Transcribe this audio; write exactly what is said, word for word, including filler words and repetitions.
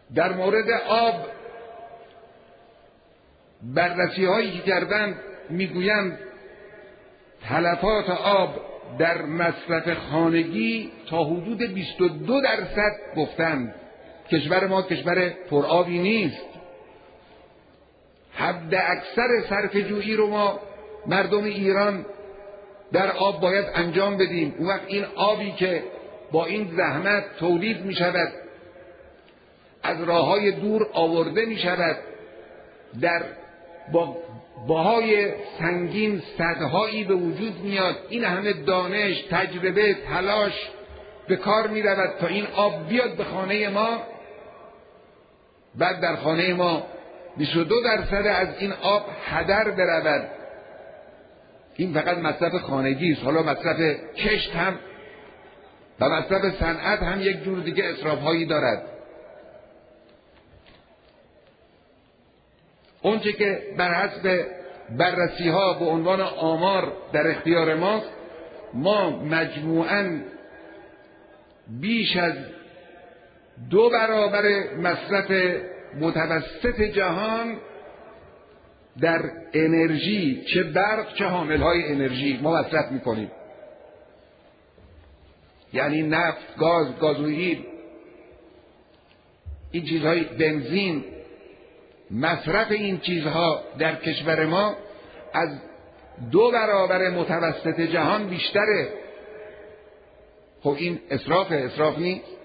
در مورد آب بررسی هایی که کردند میگویند تلفات آب در مصرف خانگی تا حدود بیست و دو درصد گفتند. کشور ما کشور پرآبی نیست. حد اکثر صرفه جویی رو ما مردم ایران در آب باید انجام بدیم. اون وقت این آبی که با این زحمت تولید می شود، از راههای دور آورده می شود، در با بهای سنگین صدهایی به وجود میاد، این همه دانش، تجربه، تلاش به کار می رود تا این آب بیاد به خانه ما. بعد در خانه ما بیست و دو درصد از این آب هدر برود. این فقط مصرف خانگی است. حالا مصرف کشت هم و مصرف صنعت هم یک جور دیگه اسراف هایی دارد. اونچه که بر حسب بررسی ها به عنوان آمار در اختیار ماست، ما مجموعاً بیش از دو برابر مصرف متوسط جهان در انرژی، چه برق چه حاملهای انرژی، ما مصرف میکنیم. یعنی نفت، گاز، گازوئیل، این چیزهای، بنزین، مصرف این چیزها در کشور ما از دو برابر متوسط جهان بیشتره. خب این اسراف اسراف نیست؟